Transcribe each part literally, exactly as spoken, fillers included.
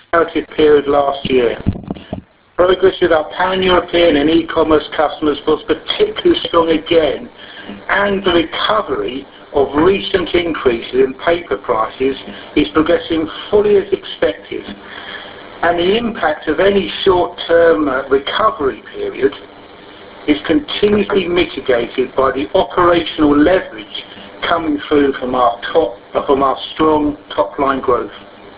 comparative period last year. Progress with our pan-European and e-commerce customers was particularly strong again, and the recovery of recent increases in paper prices is progressing fully as expected. And the impact of any short-term uh, recovery period is continuously mitigated by the operational leverage coming through from our top, uh, from our strong top-line growth.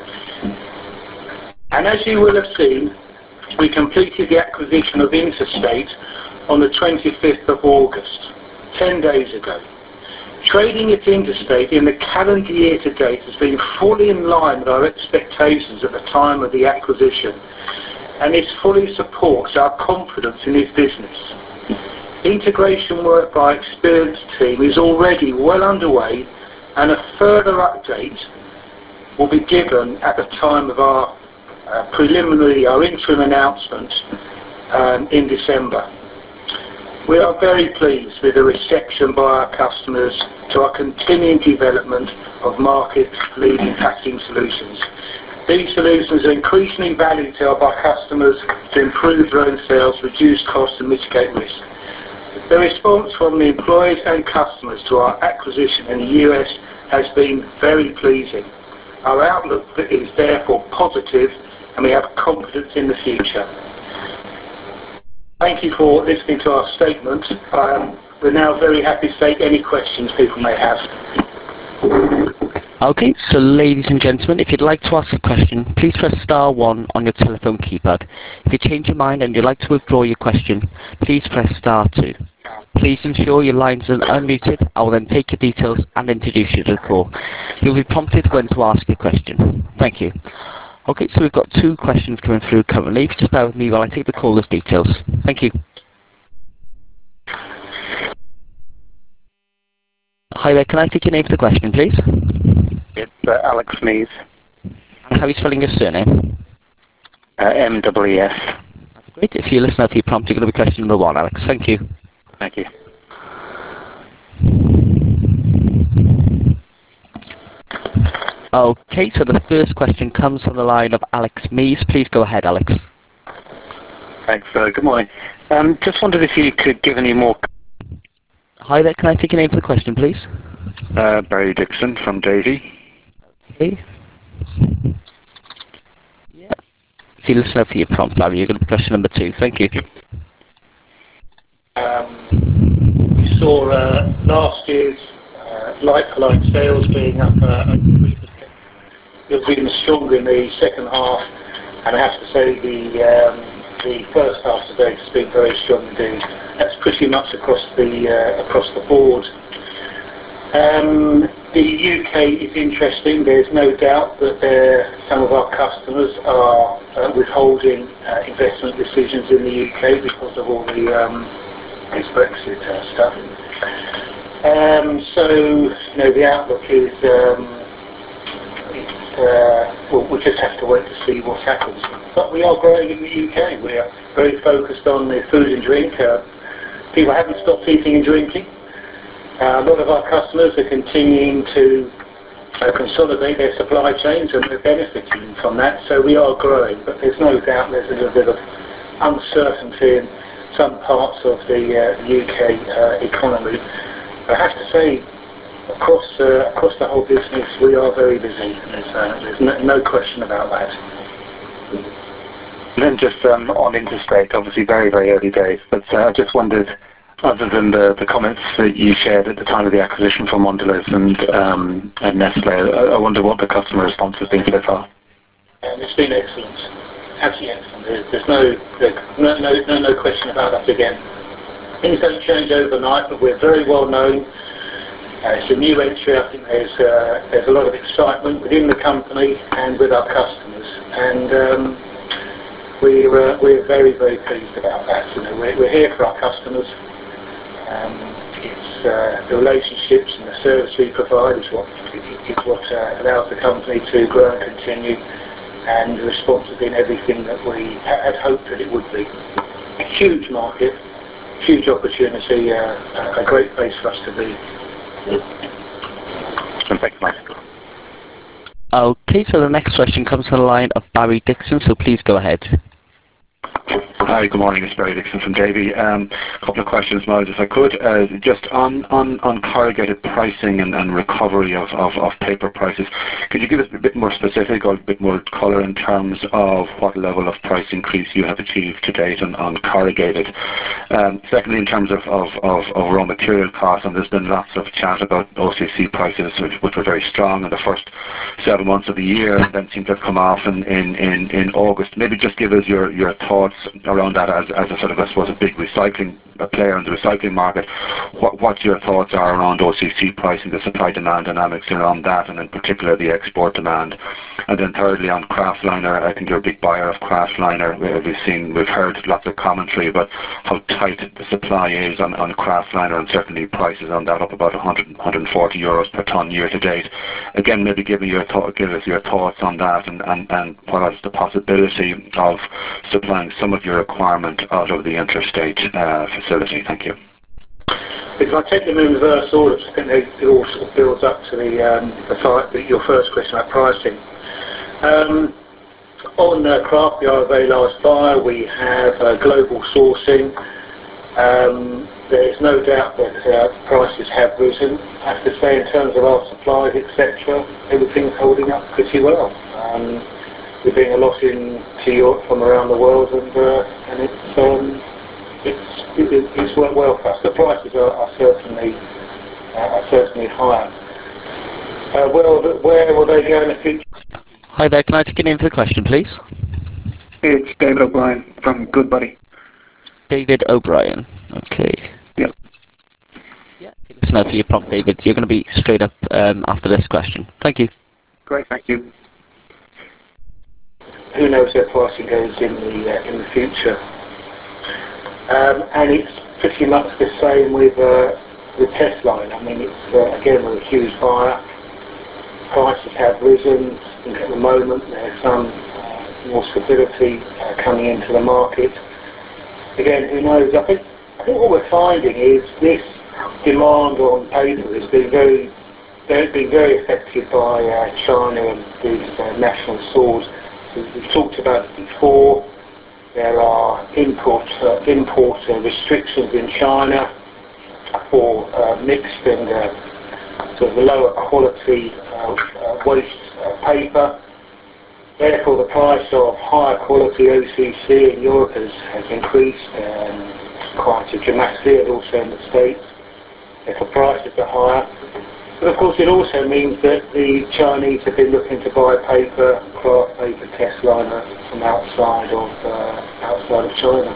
And as you will have seen, we completed the acquisition of Interstate on the twenty-fifth of August, ten days ago. Trading at Interstate in the calendar year to date has been fully in line with our expectations at the time of the acquisition, and this fully supports our confidence in this business. Integration work by our experienced team is already well underway, and a further update will be given at the time of our uh, preliminary, our interim announcement um, in December. We are very pleased with the reception by our customers to our continuing development of market-leading packaging solutions. These solutions are increasingly valued to our customers to improve their own sales, reduce costs and mitigate risk. The response from the employees and customers to our acquisition in the U S has been very pleasing. Our outlook is therefore positive, and we have confidence in the future. Thank you for listening to our statement. Um, we're now very happy to take any questions people may have. Okay, so ladies and gentlemen, if you'd like to ask a question, please press star one on your telephone keypad. If you change your mind and you'd like to withdraw your question, please press star two. Please ensure your lines are unmuted. I will then take your details and introduce you to the call. You'll be prompted when to ask your question. Thank you. Okay, so we've got two questions coming through currently. If you just bear with me while I take the caller's details. Thank you. Hi there, can I take your name for the question, please? It's uh, Alex Mees. And how are you spelling your surname? Uh, M W E S. That's great. If you listen out for your prompt, you're going to be question number one, Alex. Thank you. Thank you. Okay, so the first question comes from the line of Alex Mees. Please go ahead, Alex. Thanks. Uh, good morning. Um, just wondered if you could give any more... Hi there, can I take your name for the question, please? Uh, Barry Dixon from Davy. Okay. Yeah. If you listen out for your prompt, Barry, you're going to be question number two. Thank you. Um, we saw uh, last year's uh, like-for-like sales being up uh, three percent. It was even stronger in the second half, and I have to say the um, the first half today has been very strong indeed. That's pretty much across the uh, across the board. Um, the U K is interesting. There's no doubt that there, some of our customers are uh, withholding uh, investment decisions in the U K because of all the um, this Brexit uh, stuff. Um, so, you know, the outlook is, um, it's, uh, well, we'll just have to wait to see what happens. But we are growing in the U K. We are very focused on the food and drink. Uh, people haven't stopped eating and drinking. Uh, a lot of our customers are continuing to uh, consolidate their supply chains, and we're benefiting from that. So we are growing, but there's no doubt there's a little bit of uncertainty in some parts of the, uh, the U K uh, economy. I have to say, across uh, across the whole business, we are very busy. There's, uh, there's no, no question about that. And then just um, on Interstate, obviously very, very early days, but uh, I just wondered, other than the, the comments that you shared at the time of the acquisition from Mondelez and, um, and Nestle, I, I wonder what the customer response has been so far. Um, it's been excellent. Absolutely excellent. There's, there's no, no, no, no, no question about that again. Things don't change overnight, but we're very well known. Uh, it's a new entry. I think there's uh, there's a lot of excitement within the company and with our customers, and um, we're uh, we're very very pleased about that. You know, we're, we're here for our customers. Um, it's uh, the relationships and the service we provide is what is what uh, allows the company to grow and continue, and the response has been everything that we had hoped that it would be. A huge market. Huge opportunity, uh, a great place for us to be. Thanks, Mike. Okay, so the next question comes from the line of Barry Dixon, so please go ahead. Hi, good morning. It's Barry Dixon from Davy. Um, a couple of questions, Miles, if I could. Uh, just on, on, on corrugated pricing and, and recovery of, of, of paper prices, could you give us a bit more specific or a bit more colour in terms of what level of price increase you have achieved to date on, on corrugated? Um, secondly, in terms of, of, of, of raw material costs, and there's been lots of chat about O C C prices, which, which were very strong in the first seven months of the year and then seem to have come off in, in, in, in August. Maybe just give us your, your thoughts around that as, as a sort of, I suppose, a big recycling a player in the recycling market. What, what your thoughts are around O C C pricing, the supply-demand dynamics around that, and in particular the export demand. And then thirdly, on kraftliner, I think you're a big buyer of kraftliner. We've seen, we've heard lots of commentary about how tight the supply is on, on kraftliner, and certainly prices on that up about one hundred, one hundred forty euros per tonne year to date. Again, maybe give me your thought, give us your thoughts on that, and, and, and what is the possibility of supplying some of your requirement out of the interstate uh, facility. Thank you. If I take them in reverse order, I think they, it all sort of builds up to the, um, the your first question about pricing. Um, on uh, Kraft, we are a very large buyer. We have uh, global sourcing. Um, there's no doubt that uh, prices have risen. I have to say, in terms of our supplies, et cetera, everything's holding up pretty well. Um, we're doing a lot into Europe from around the world, and uh, and it's um, it's it, it's worked well for us. The prices are, are certainly uh, are certainly higher. Uh, well, where will they go in the future? Hi there, can I take your name for the question, please? It's David O'Brien from Goodbody. David O'Brien. Okay. Yep. Yeah. Listen out for your prompt, David. You're going to be straight up um, after this question. Thank you. Great, thank you. Who knows where pricing goes in the uh, in the future? Um, and it's pretty much the same with uh, with Testliner. I mean, it's uh, again we're a huge buyer. Prices have risen. I think at the moment there's some uh, more stability uh, coming into the market. Again, who knows? I think I think what we're finding is this demand on paper has been very they've been very affected by uh, China and these uh, national swords. We've talked about it before. There are import uh, import uh, restrictions in China for uh, mixed and uh, sort of lower quality uh, uh, waste uh, paper. Therefore, the price of higher quality O C C in Europe has, has increased um, quite dramatically, and also in the States. Therefore, prices are higher. But of course, it also means that the Chinese have been looking to buy paper, Kraft paper, Testliner from outside of uh, outside of China.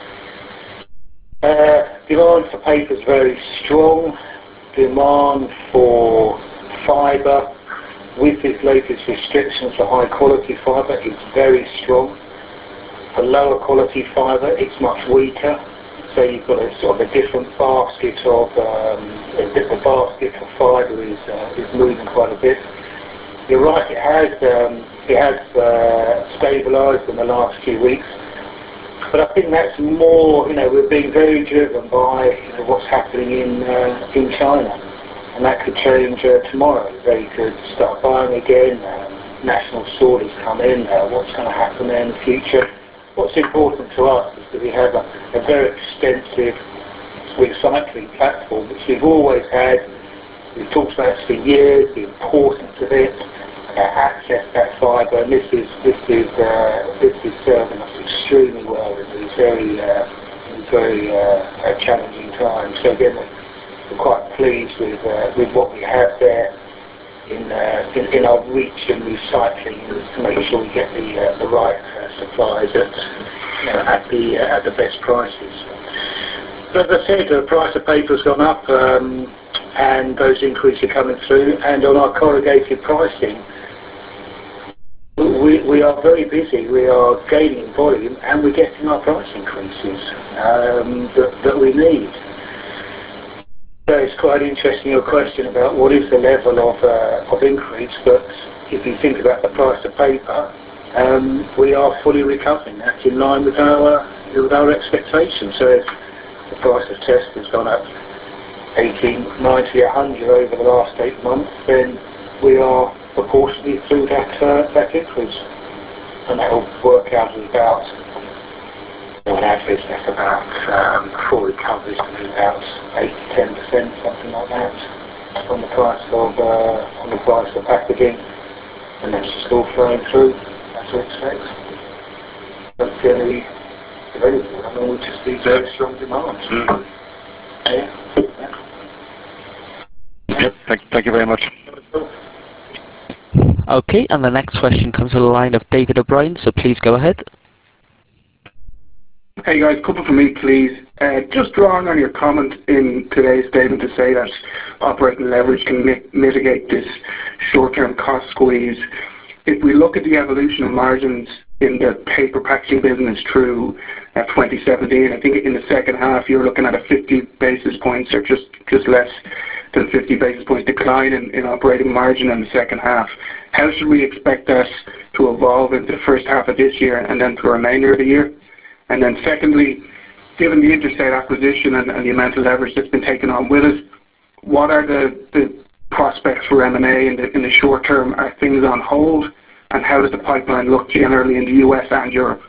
Uh, demand for paper is very strong. Demand for fibre, with these latest restrictions for high quality fibre, is very strong. For lower quality fibre, it's much weaker. So you've got a sort of a different basket of um, a different basket for fibre is uh, is moving quite a bit. You're right, it has um, it has uh, stabilised in the last few weeks, but I think that's more, you know, we're being very driven by, you know, what's happening in uh, in China, and that could change uh, tomorrow. They could start buying again. Um, national sword has come in. Uh, what's going to happen there in the future? What's important to us is that we have a, a very extensive recycling platform, which we've always had. We've talked about this for years, the importance of it, uh, access to that fibre, and this is this is uh, this is serving us extremely well in these very uh, in very uh, challenging times. So again, we're, we're quite pleased with uh, with what we have there in, uh, in in our reach and recycling, to make sure we get the uh, the right uh, supplies at you know, at the uh, at the best prices. But as I said, the price of paper has gone up, um, and those increases are coming through. And on our corrugated pricing, we we are very busy. We are gaining volume, and we're getting our price increases um, that that we need. So it's quite interesting, your question about what is the level of uh, of increase, but if you think about the price of paper, um, we are fully recovering. That's in line with our with our expectations. So if the price of test has gone up eighty, ninety, one hundred over the last eight months, then we are proportionally through that uh, that increase, and that will work out at about, on average, that's about um, full recoveries to be about eight to ten percent, something like that, on the price of uh, on the price of packaging, and that's just all flowing through as we expect. But generally, available. I mean, we just see very strong demand. Mm. Yeah. Yep. Thank, thank you very much. Okay, and the next question comes to the line of David O'Brien, so please go ahead. Hey guys, couple for me please. Uh, just drawing on your comment in today's statement to say that operating leverage can mi mitigate this short-term cost squeeze. If we look at the evolution of margins in the paper packaging business through uh, twenty seventeen, I think in the second half you're looking at a fifty basis points or just, just less than fifty basis points decline in, in operating margin in the second half. How should we expect that to evolve into the first half of this year and then to the remainder of the year? And then secondly, given the Interstate acquisition and, and the amount of leverage that's been taken on with it, what are the, the prospects for M and A in the, in the short term? Are things on hold? And how does the pipeline look generally in the U S and Europe?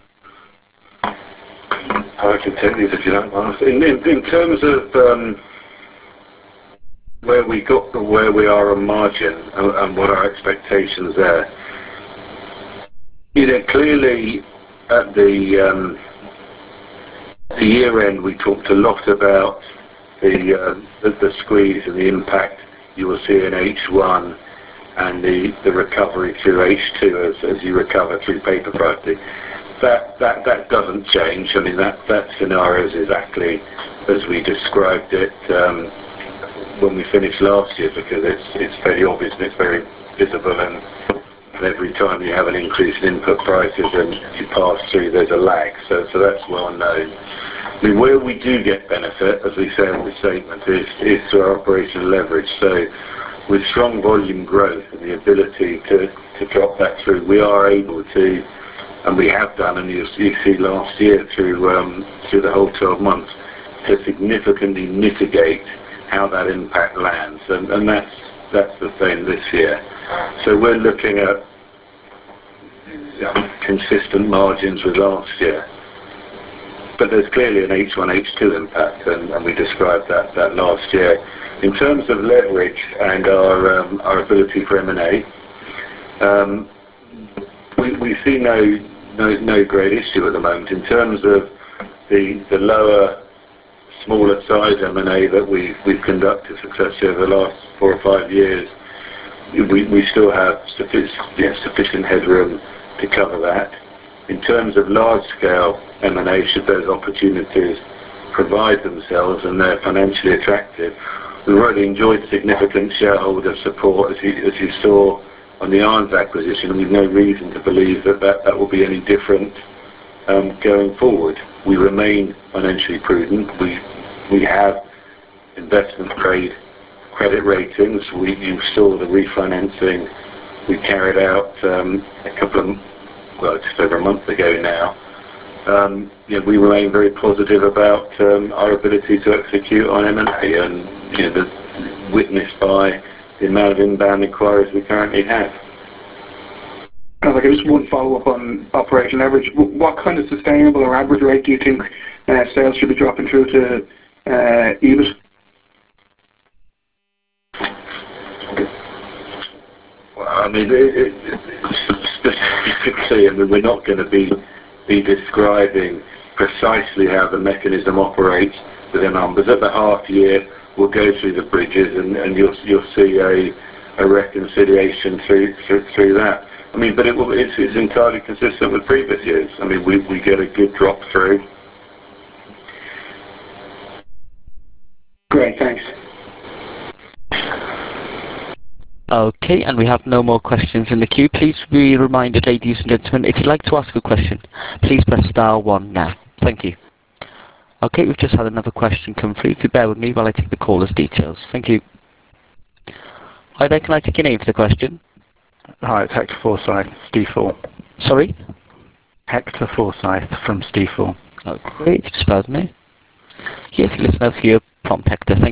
I can take these if you don't mind. In, in, in terms of um, where we got to where we are on margin and, and what our expectations there, you know, clearly at the um, the year end we talked a lot about the, uh, the the squeeze and the impact you will see in H one and the, the recovery through H two as, as you recover through paper pricing. That, that, that doesn't change. I mean, that, that scenario is exactly as we described it um, when we finished last year, because it's, it's very obvious and it's very visible, and, and every time you have an increase in input prices and you pass through, there's a lag. So, so that's well known. I mean, where we do get benefit, as we say in the statement, is, is through our operational leverage. So with strong volume growth and the ability to, to drop that through, we are able to, and we have done, and you, you see last year through um, through the whole twelve months, to significantly mitigate how that impact lands, and, and that's that's the same this year. So we're looking at yeah, consistent margins with last year, but there's clearly an H one H two impact, and, and we described that that last year. In terms of leverage and our um, our ability for M and A, um, we, we see no, no no great issue at the moment in terms of the the lower, smaller size M and A that we we've conducted successfully over the last four or five years. We we still have sufficient yeah, sufficient headroom to cover that. In terms of large scale M and A, should those opportunities provide themselves and they're financially attractive, we've already enjoyed significant shareholder support, as you, as you saw on the Arnes acquisition, and we've no reason to believe that that, that will be any different um, going forward. We remain financially prudent. We we have investment grade credit ratings. We you saw the refinancing we carried out um, a couple of well just over a month ago now. Um, you know, we remain very positive about um, our ability to execute on M and A, and you know, the, witnessed by the amount of inbound inquiries we currently have. And like just one follow-up on operating leverage. What kind of sustainable or average rate do you think uh, sales should be dropping through to uh, E B I T? Well, I mean, it, it, specifically, I mean, we're not going to be be describing precisely how the mechanism operates with the numbers. At the half year, we'll go through the bridges, and, and you'll you'll see a a reconciliation through through, through that. I mean, but it will, it's, it's entirely consistent with previous years. I mean, we we get a good drop through. Great, thanks. Okay, and we have no more questions in the queue. Please be reminded, ladies and gentlemen, if you'd like to ask a question, please press star one now. Thank you. Okay, we've just had another question come through. If you bear with me while I take the caller's details. Thank you. Hi there, can I take your name for the question? Hi, it's Hector Forsyth, Stifel. Sorry? Hector Forsyth from Stifel. Okay, if you just bear with me. Yeah, if you listen out for your prompt, Hector. Thank you.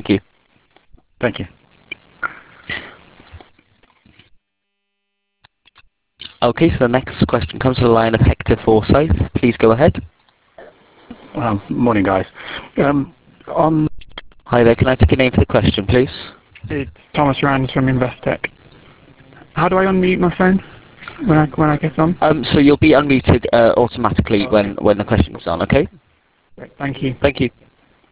Thank you. Okay, so the next question comes to the line of Hector Forsyth. Please go ahead. Um, morning, guys. Um, on Hi there, can I take your name for the question, please? It's Thomas Rands from Investec. How do I unmute my phone when I when I get on? Um, so you'll be unmuted uh, automatically okay. when, when the question comes on, okay? Great, thank you. Thank you.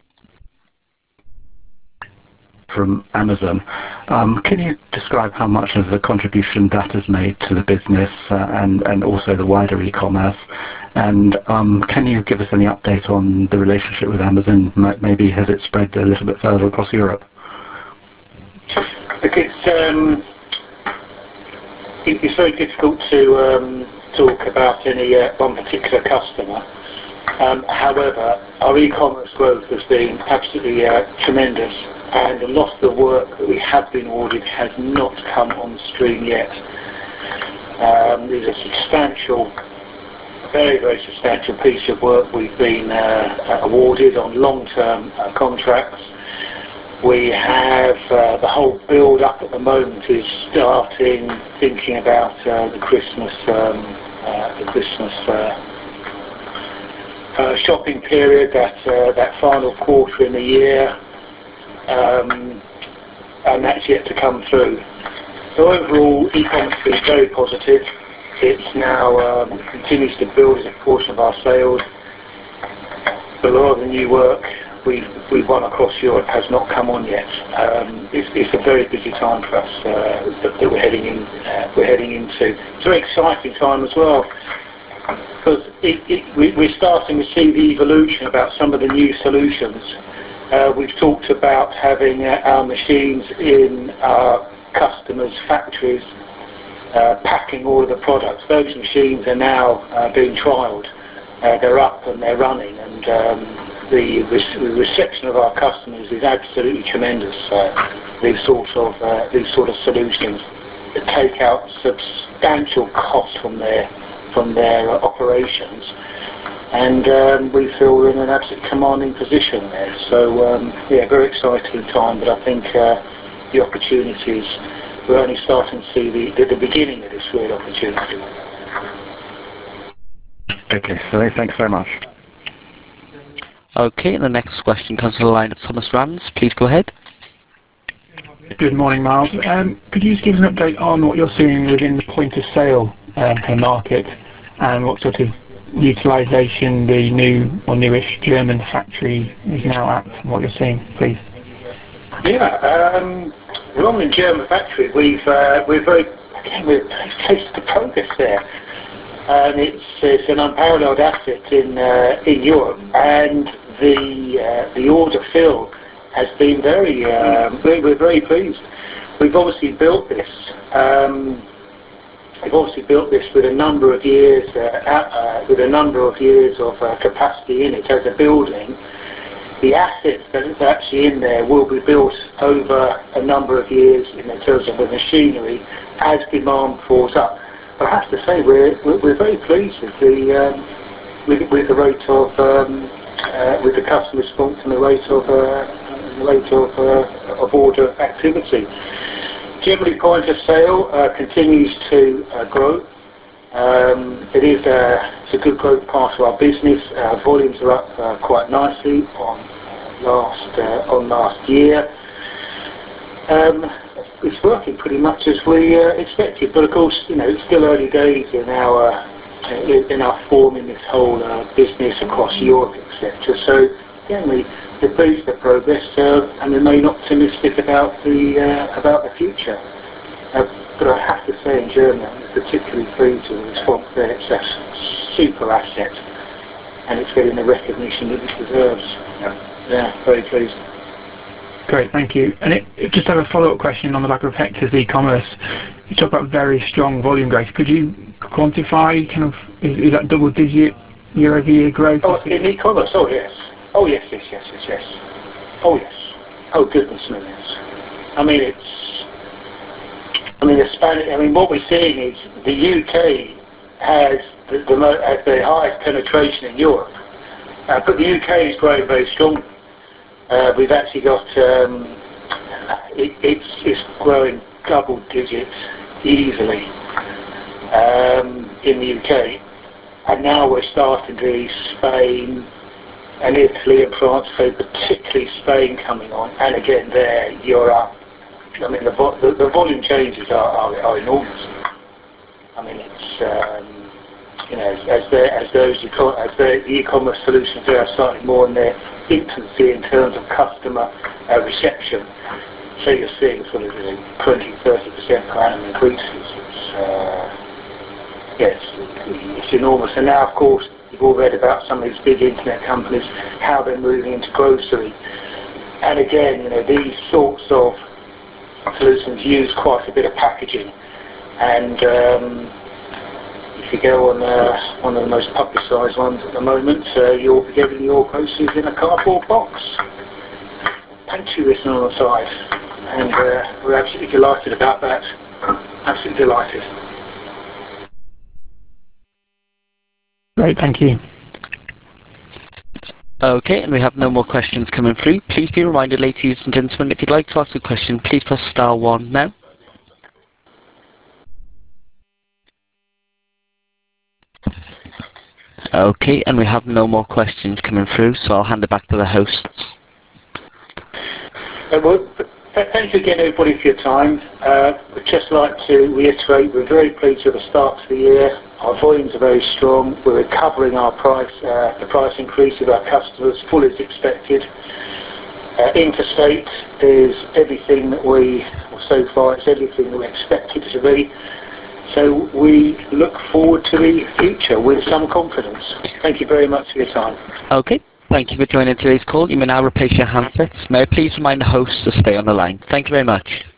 From Amazon. Um, can you describe how much of the contribution that has made to the business uh, and, and also the wider e-commerce? And um, can you give us any update on the relationship with Amazon? Maybe has it spread a little bit further across Europe? Look, it's, um, it, it's very difficult to um, talk about any uh, one particular customer. Um, however, our e-commerce growth has been absolutely uh, tremendous, and a lot of the work that we have been awarded has not come on stream yet. Um, there's a substantial, very, very substantial piece of work we've been uh, awarded on long-term uh, contracts. We have uh, the whole build-up at the moment is starting thinking about uh, the Christmas, um, uh, the Christmas uh, uh, shopping period, that uh, that final quarter in the year. Um, and that's yet to come through. So overall, e-commerce is very positive. It's now um, continues to build as a portion of our sales. But a lot of the new work we've, we've won across Europe has not come on yet. Um, it's, it's a very busy time for us uh, that, that we're heading in. Uh, we're heading into. It's a very exciting time as well, because it, it, we, we're starting to see the evolution about some of the new solutions. Uh, we've talked about having uh, our machines in our customers' factories, uh, packing all of the products. Those machines are now uh, being trialled. Uh, they're up and they're running, and um, the, re- the reception of our customers is absolutely tremendous. Uh, these sorts of uh, these sort of solutions that take out substantial costs from their from their uh, operations. And um, we feel we're in an absolutely commanding position there. So, um, yeah, very exciting time, but I think uh, the opportunities, we're only starting to see the, the, the beginning of this real opportunity. Okay, so thanks very much. Okay, and the next question comes to the line of Thomas Rands. Please go ahead. Good morning, Miles. Um, could you just give us an update on what you're seeing within the point of sale um, per market, and what sort of utilisation the new or newish German factory is now at, and what you're seeing, please? Yeah, um, we're on the German factory. We've uh, we're very again we're very close to progress there, and it's it's an unparalleled asset in uh, in Europe, and the uh, the order fill has been very um, we're, we're very pleased. We've obviously built this. Um, We've obviously built this with a number of years, uh, uh, with a number of years of uh, capacity in it as a building. The assets that is actually in there will be built over a number of years in terms of the machinery as demand falls up. But I have to say we're we're, we're very pleased with the um, with, with the rate of um, uh, with the customer response and the rate of uh, the rate of uh, of order activity. Generally, point of sale uh, continues to uh, grow. Um, it is a, it's a good growth part of our business. Uh, volumes are up uh, quite nicely on last uh, on last year. Um, it's working pretty much as we uh, expected, but of course, you know, it's still early days in our in, in our forming this whole uh, business across Europe, et cetera. So, generally, we're pleased with the progress uh, and remain optimistic about the uh, about the future. Uh, but I have to say, in Germany, I'm particularly pleased with the response there. It's a super asset, and it's getting the recognition that it deserves. Yeah, yeah, very pleased. Great, thank you. And it, it just have a follow-up question on the back of Hector's e-commerce. You talk about very strong volume growth. Could you quantify kind of is, is that double-digit year-over-year growth? Oh, in e-commerce? Oh yes. Oh yes, yes, yes, yes, yes. Oh yes. Oh goodness me, yes. I mean, it's. I mean, the Spanish. I mean, what we're seeing is the U K has the, the mo- has the highest penetration in Europe, uh, but the U K is growing very strongly. Uh, we've actually got um, it, it's it's growing double digits easily. um, in the U K, and now we're starting to see Spain and Italy and France, so particularly Spain coming on, and again there Europe. I mean the, vo the, the volume changes are, are, are enormous. I mean it's um, you know as, as, as those e as the e-commerce solutions there are slightly more in their infancy in terms of customer uh, reception. So you're seeing sort of you know, twenty, thirty percent per annum increases. It's, uh, yes, it's enormous. And now, of course, you've all read about some of these big internet companies, how they're moving into grocery. And again, you know, these sorts of solutions use quite a bit of packaging. And um, if you go on uh, one of the most publicised ones at the moment, uh, you'll be getting your groceries in a cardboard box. Pantry written on the side. And uh, we're absolutely delighted about that. Absolutely delighted. Great, thank you. Okay, and we have no more questions coming through. Please be reminded, ladies and gentlemen, if you'd like to ask a question, please press star one now. Okay, and we have no more questions coming through, so I'll hand it back to the hosts. Uh, well, thank you again, everybody, for your time. Uh, we'd just like to reiterate we're very pleased with the start to the year. Our volumes are very strong. We're recovering our price, uh, the price increase with our customers, full as expected. Uh, interstate is everything that we, well, so far it's everything that we expected it to be. So we look forward to the future with some confidence. Thank you very much for your time. Okay, thank you for joining today's call. You may now replace your handsets. May I please remind the hosts to stay on the line. Thank you very much.